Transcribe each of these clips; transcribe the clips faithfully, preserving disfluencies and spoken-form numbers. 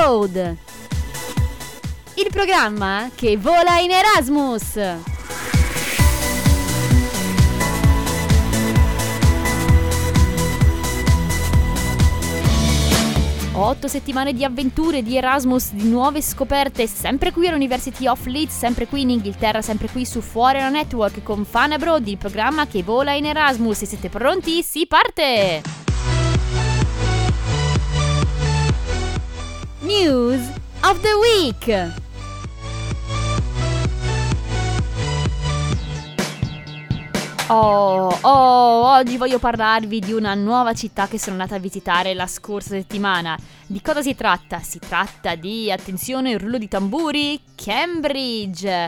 Abroad, il programma che vola in Erasmus. Otto settimane di avventure, di Erasmus, di nuove scoperte, sempre qui all'University of Leeds, sempre qui in Inghilterra, sempre qui su Foreigner Network con Fun Abroad, il programma che vola in Erasmus. Se siete pronti, si parte! News of the Week. Oh, oh, oggi voglio parlarvi di una nuova città che sono andata a visitare la scorsa settimana. Di cosa si tratta? Si tratta di, attenzione, rullo di tamburi, Cambridge.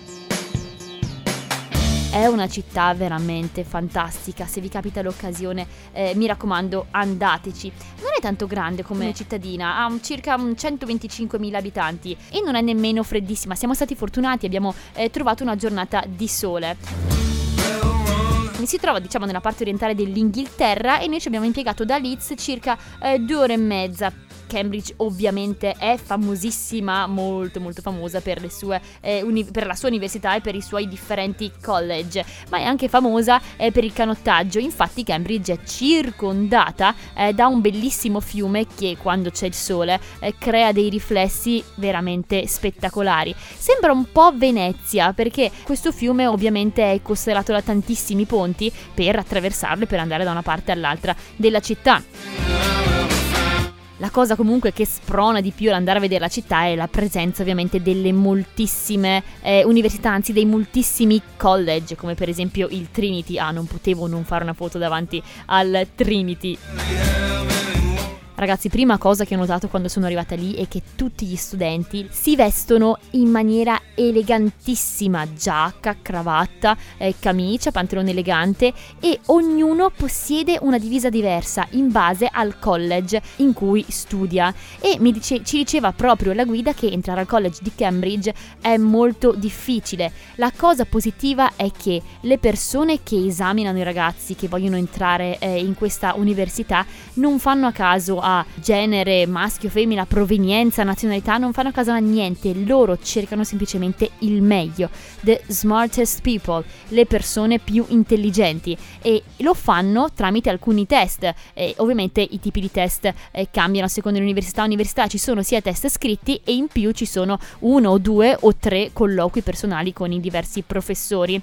È una città veramente fantastica, se vi capita l'occasione, eh, mi raccomando, andateci. Non è tanto grande come cittadina, ha un, circa un centoventicinquemila abitanti e non è nemmeno freddissima. Siamo stati fortunati, abbiamo eh, trovato una giornata di sole. Si trova, diciamo, nella parte orientale dell'Inghilterra e noi ci abbiamo impiegato da Leeds circa eh, due ore e mezza. Cambridge ovviamente è famosissima, molto molto famosa per le sue eh, uni- per la sua università e per i suoi differenti college, ma è anche famosa eh, per il canottaggio. Infatti Cambridge è circondata eh, da un bellissimo fiume che, quando c'è il sole, eh, crea dei riflessi veramente spettacolari. Sembra un po' Venezia, perché questo fiume ovviamente è costellato da tantissimi ponti per attraversarlo e per andare da una parte all'altra della città. La cosa comunque che sprona di più all'andare a vedere la città è la presenza ovviamente delle moltissime eh, università, anzi dei moltissimi college, come per esempio il Trinity. Ah, non potevo non fare una foto davanti al Trinity. Ragazzi, prima cosa che ho notato quando sono arrivata lì è che tutti gli studenti si vestono in maniera elegantissima, giacca, cravatta, eh, camicia, pantalone elegante, e ognuno possiede una divisa diversa in base al college in cui studia. E mi dice, ci diceva proprio la guida che entrare al college di Cambridge è molto difficile. La cosa positiva è che le persone che esaminano i ragazzi che vogliono entrare eh, in questa università non fanno a caso a genere, maschio, femmina, provenienza, nazionalità, non fanno caso a niente, loro cercano semplicemente il meglio, the smartest people, le persone più intelligenti, e lo fanno tramite alcuni test. E ovviamente i tipi di test eh, cambiano a seconda dell'università. Università ci sono sia test scritti e in più ci sono uno o due o tre colloqui personali con i diversi professori.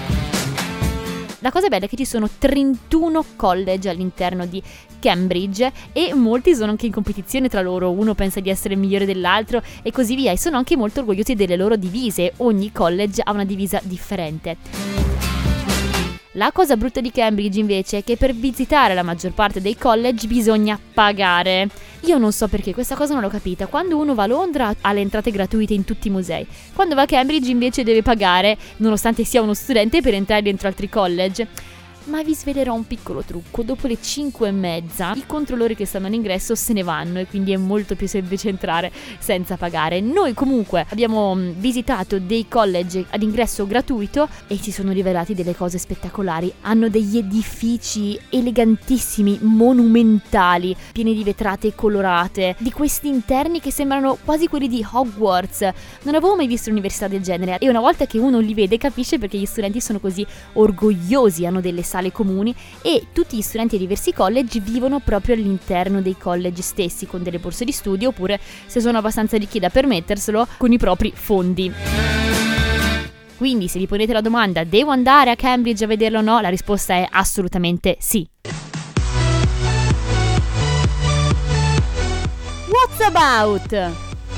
La cosa bella è che ci sono trentuno college all'interno di Cambridge e molti sono anche in competizione tra loro, uno pensa di essere il migliore dell'altro e così via, e sono anche molto orgogliosi delle loro divise. Ogni college ha una divisa differente. La cosa brutta di Cambridge invece è che per visitare la maggior parte dei college bisogna pagare. Io non so perché, questa cosa non l'ho capita. Quando uno va a Londra ha le entrate gratuite in tutti i musei, quando va a Cambridge invece deve pagare, nonostante sia uno studente, per entrare dentro altri college. Ma vi svelerò un piccolo trucco: dopo le cinque e mezza i controllori che stanno all'ingresso se ne vanno e quindi è molto più semplice entrare senza pagare. Noi comunque abbiamo visitato dei college ad ingresso gratuito e si sono rivelati delle cose spettacolari. Hanno degli edifici elegantissimi, monumentali, pieni di vetrate colorate, di questi interni che sembrano quasi quelli di Hogwarts. Non avevo mai visto un'università del genere e una volta che uno li vede capisce perché gli studenti sono così orgogliosi. Hanno delle sale comuni e tutti gli studenti di diversi college vivono proprio all'interno dei college stessi con delle borse di studio, oppure, se sono abbastanza ricchi da permetterselo, con i propri fondi. Quindi se vi ponete la domanda: devo andare a Cambridge a vederlo o no? La risposta è assolutamente sì. What's about?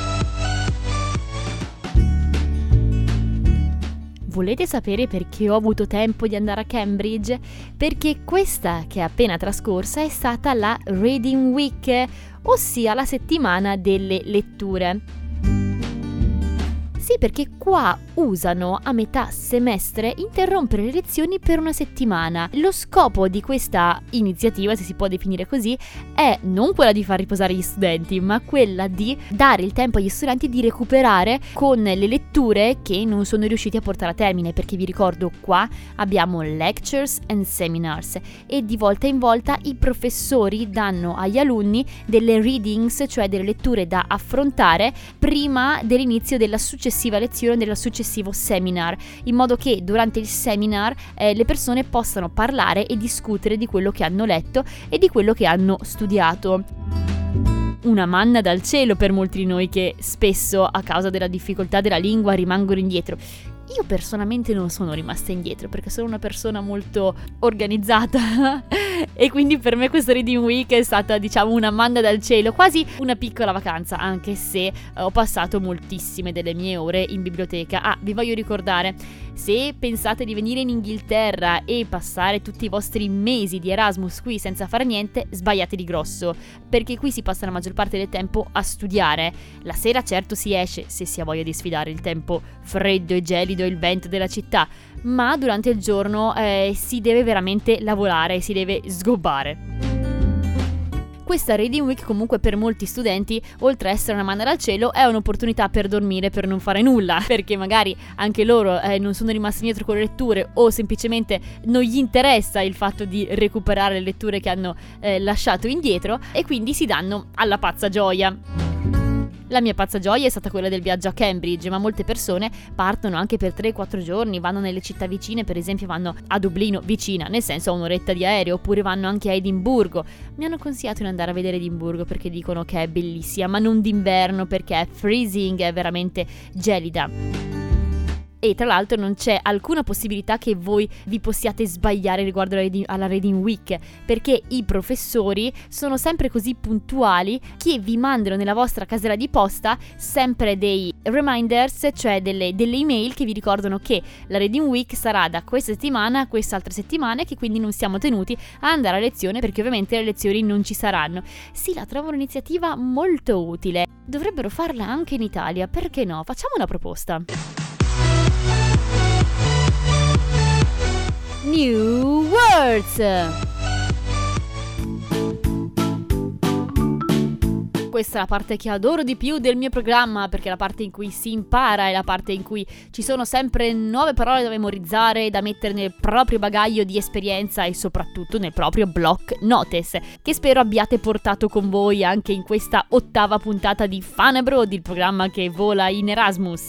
Volete sapere perché ho avuto tempo di andare a Cambridge? Perché questa che è appena trascorsa è stata la Reading Week, ossia la settimana delle letture. Si Sì, perché qua usano a metà semestre interrompere le lezioni per una settimana. Lo scopo di questa iniziativa, se si può definire così, è non quella di far riposare gli studenti, ma quella di dare il tempo agli studenti di recuperare con le letture che non sono riusciti a portare a termine, perché vi ricordo qua abbiamo lectures and seminars e di volta in volta i professori danno agli alunni delle readings, cioè delle letture da affrontare prima dell'inizio della successiva lezione, del successivo seminar, in modo che durante il seminar eh, le persone possano parlare e discutere di quello che hanno letto e di quello che hanno studiato. Una manna dal cielo per molti di noi che spesso, a causa della difficoltà della lingua, rimangono indietro. Io personalmente non sono rimasta indietro perché sono una persona molto organizzata e quindi per me questa Reading Week è stata, diciamo, una manna dal cielo, quasi una piccola vacanza, anche se ho passato moltissime delle mie ore in biblioteca. Ah, vi voglio ricordare, se pensate di venire in Inghilterra e passare tutti i vostri mesi di Erasmus qui senza fare niente, sbagliate di grosso, perché qui si passa la maggior parte del tempo a studiare. La sera certo si esce, se si ha voglia di sfidare il tempo freddo e gelido, il vento della città, ma durante il giorno eh, si deve veramente lavorare, si deve sgobbare. Questa Reading Week comunque per molti studenti, oltre a essere una manna dal cielo, è un'opportunità per dormire, per non fare nulla, perché magari anche loro eh, non sono rimasti indietro con le letture o semplicemente non gli interessa il fatto di recuperare le letture che hanno eh, lasciato indietro e quindi si danno alla pazza gioia. La mia pazza gioia è stata quella del viaggio a Cambridge, ma molte persone partono anche per tre quattro giorni, vanno nelle città vicine, per esempio vanno a Dublino, vicina, nel senso a un'oretta di aereo, oppure vanno anche a Edimburgo. Mi hanno consigliato di andare a vedere Edimburgo perché dicono che è bellissima, ma non d'inverno perché è freezing, è veramente gelida. E tra l'altro non c'è alcuna possibilità che voi vi possiate sbagliare riguardo alla reading, alla reading Week, perché i professori sono sempre così puntuali che vi mandano nella vostra casella di posta sempre dei reminders, cioè delle, delle email che vi ricordano che la Reading Week sarà da questa settimana a queste altre settimane, che quindi non siamo tenuti a andare a lezione perché ovviamente le lezioni non ci saranno. Sì, la trovo un'iniziativa molto utile. Dovrebbero farla anche in Italia, perché no? Facciamo una proposta. New Words. Questa è la parte che adoro di più del mio programma, perché è la parte in cui si impara, è la parte in cui ci sono sempre nuove parole da memorizzare, da mettere nel proprio bagaglio di esperienza e soprattutto nel proprio block notice, che spero abbiate portato con voi anche in questa ottava puntata di Fun Abroad, il programma che vola in Erasmus.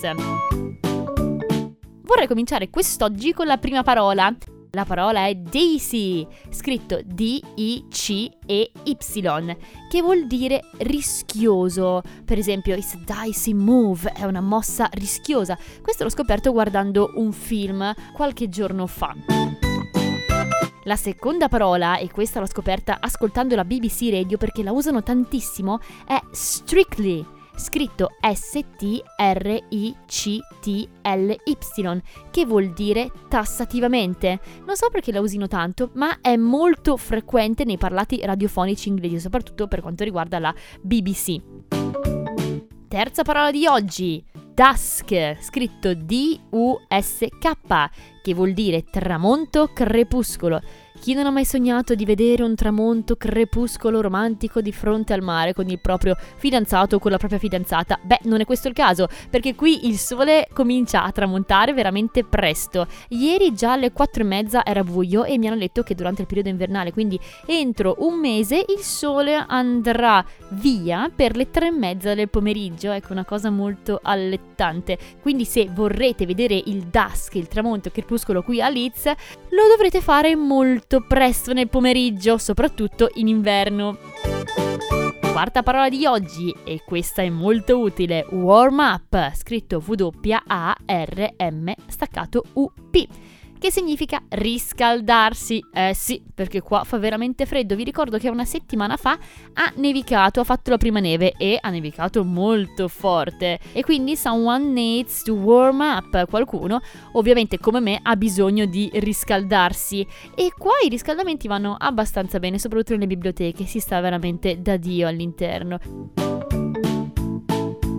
Vorrei cominciare quest'oggi con la prima parola. La parola è Daisy, scritto D I C E Y, che vuol dire rischioso. Per esempio, it's a dicey move, è una mossa rischiosa. Questo l'ho scoperto guardando un film qualche giorno fa. La seconda parola, e questa l'ho scoperta ascoltando la B B C Radio perché la usano tantissimo, è strictly, scritto S T R I C T L Y, che vuol dire tassativamente. Non so perché la usino tanto, ma è molto frequente nei parlati radiofonici inglesi, soprattutto per quanto riguarda la B B C. Terza parola di oggi, dusk, scritto D U S K, che vuol dire tramonto, crepuscolo. Chi non ha mai sognato di vedere un tramonto crepuscolo romantico di fronte al mare con il proprio fidanzato o con la propria fidanzata? Beh, non è questo il caso, perché qui il sole comincia a tramontare veramente presto. Ieri già alle quattro e mezza era buio e mi hanno detto che durante il periodo invernale, quindi entro un mese, il sole andrà via per le tre e mezza del pomeriggio. Ecco, una cosa molto allettante. Quindi se vorrete vedere il dusk, il tramonto crepuscolo qui a Leeds, lo dovrete fare molto presto nel pomeriggio, soprattutto in inverno. Quarta parola di oggi, e questa è molto utile, warm up, scritto W A R M staccato U P, che significa riscaldarsi. Eh sì, perché qua fa veramente freddo. Vi ricordo che una settimana fa ha nevicato, ha fatto la prima neve e ha nevicato molto forte. E quindi someone needs to warm up. Qualcuno, ovviamente come me, ha bisogno di riscaldarsi. E qua i riscaldamenti vanno abbastanza bene, soprattutto nelle biblioteche. Si sta veramente da Dio all'interno.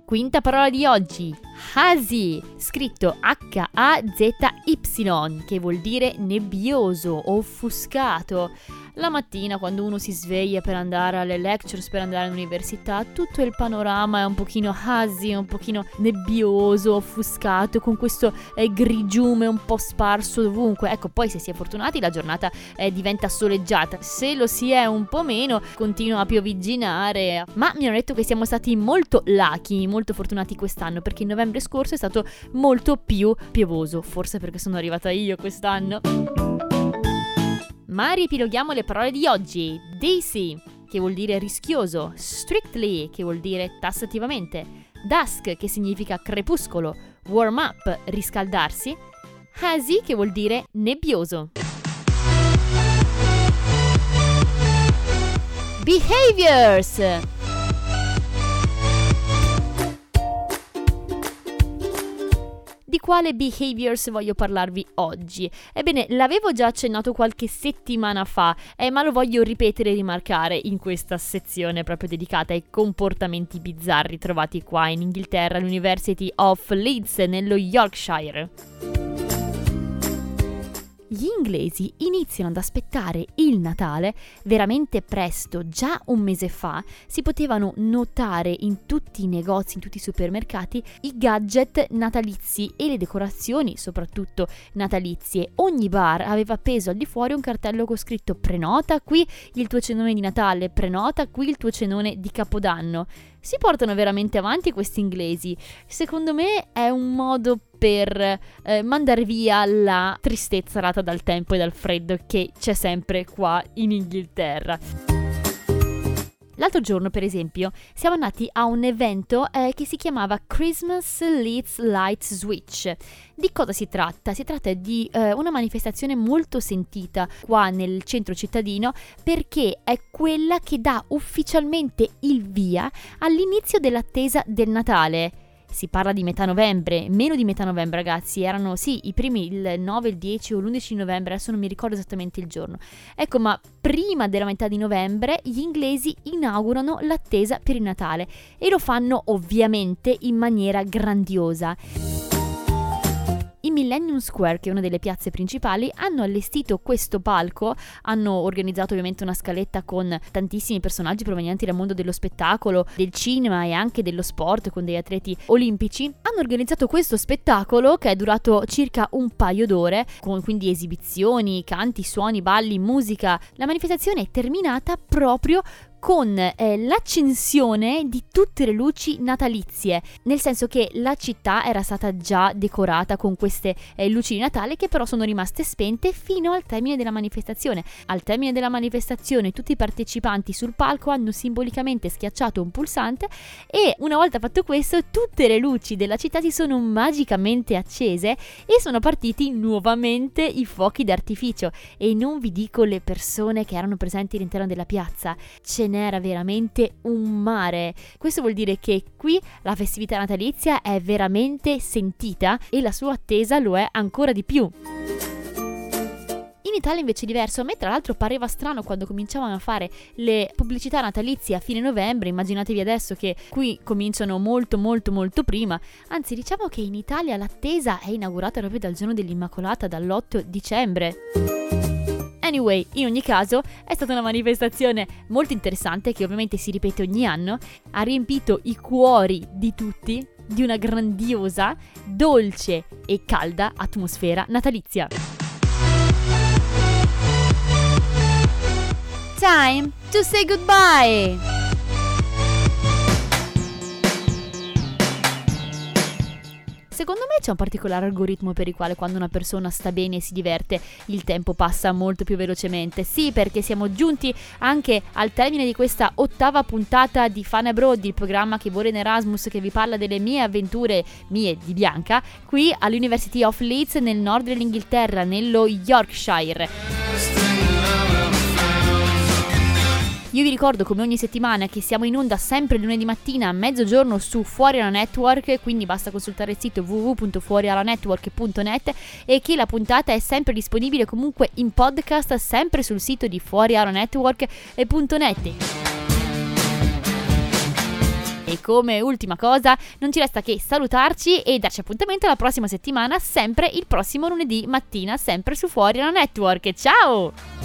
Quinta parola di oggi, hazy, scritto H A Z Y, che vuol dire nebbioso, offuscato. La mattina, quando uno si sveglia per andare alle lectures, per andare all'università, tutto il panorama è un pochino hazy, un pochino nebbioso, offuscato, con questo eh, grigiume un po' sparso dovunque. Ecco, poi se si è fortunati la giornata eh, diventa soleggiata, se lo si è un po' meno continua a piovigginare. Ma mi hanno detto che siamo stati molto lucky, molto fortunati quest'anno, perché il novembre scorso è stato molto più piovoso, forse perché sono arrivata io quest'anno. Ma riepiloghiamo le parole di oggi. Daisy, che vuol dire rischioso, strictly, che vuol dire tassativamente, dusk, che significa crepuscolo, warm up, riscaldarsi, hazy, che vuol dire nebbioso. Behaviors. Di quale behaviors voglio parlarvi oggi? Ebbene, l'avevo già accennato qualche settimana fa, eh, ma lo voglio ripetere e rimarcare in questa sezione proprio dedicata ai comportamenti bizzarri trovati qua in Inghilterra, all'University of Leeds, nello Yorkshire. Gli inglesi iniziano ad aspettare il Natale veramente presto. Già un mese fa si potevano notare in tutti i negozi, in tutti i supermercati, i gadget natalizi e le decorazioni, soprattutto natalizie. Ogni bar aveva appeso al di fuori un cartello con scritto: prenota qui il tuo cenone di Natale, prenota qui il tuo cenone di Capodanno. Si portano veramente avanti questi inglesi. Secondo me è un modo per eh, mandare via la tristezza data dal tempo e dal freddo che c'è sempre qua in Inghilterra. L'altro giorno, per esempio, siamo andati a un evento eh, che si chiamava Christmas Leeds Light Switch. Di cosa si tratta? Si tratta di eh, una manifestazione molto sentita qua nel centro cittadino, perché è quella che dà ufficialmente il via all'inizio dell'attesa del Natale. Si parla di metà novembre, meno di metà novembre ragazzi, erano sì i primi, il nove, il dieci o l'undici di novembre, adesso non mi ricordo esattamente il giorno. Ecco, ma prima della metà di novembre gli inglesi inaugurano l'attesa per il Natale e lo fanno ovviamente in maniera grandiosa. I Millennium Square, che è una delle piazze principali, hanno allestito questo palco, hanno organizzato ovviamente una scaletta con tantissimi personaggi provenienti dal mondo dello spettacolo, del cinema e anche dello sport, con degli atleti olimpici. Hanno organizzato questo spettacolo che è durato circa un paio d'ore, con quindi esibizioni, canti, suoni, balli, musica. La manifestazione è terminata proprio con eh, l'accensione di tutte le luci natalizie, nel senso che la città era stata già decorata con queste eh, luci di Natale, che però sono rimaste spente fino al termine della manifestazione. Al termine della manifestazione tutti i partecipanti sul palco hanno simbolicamente schiacciato un pulsante e una volta fatto questo tutte le luci della città si sono magicamente accese e sono partiti nuovamente i fuochi d'artificio. E non vi dico le persone che erano presenti all'interno della piazza, ce n'era veramente un mare. Questo vuol dire che qui la festività natalizia è veramente sentita e la sua attesa lo è ancora di più. In Italia invece è diverso. A me tra l'altro pareva strano quando cominciavano a fare le pubblicità natalizie a fine novembre. Immaginatevi adesso che qui cominciano molto molto molto prima. Anzi, diciamo che in Italia l'attesa è inaugurata proprio dal giorno dell'Immacolata, dall'otto dicembre. Anyway, in ogni caso è stata una manifestazione molto interessante che ovviamente si ripete ogni anno, ha riempito i cuori di tutti di una grandiosa, dolce e calda atmosfera natalizia. Time to say goodbye! Secondo me c'è un particolare algoritmo per il quale quando una persona sta bene e si diverte il tempo passa molto più velocemente. Sì, perché siamo giunti anche al termine di questa ottava puntata di Fun Abroad, il programma che vuole in Erasmus, che vi parla delle mie avventure, mie di Bianca, qui all'University of Leeds nel nord dell'Inghilterra, nello Yorkshire. Io vi ricordo come ogni settimana che siamo in onda sempre lunedì mattina a mezzogiorno su Fuori Ala Network, quindi basta consultare il sito w w w punto fuori ala network punto net e che la puntata è sempre disponibile comunque in podcast sempre sul sito di fuori ala network punto net. E E come ultima cosa non ci resta che salutarci e darci appuntamento la prossima settimana, sempre il prossimo lunedì mattina, sempre su Fuori Onda Network. Ciao!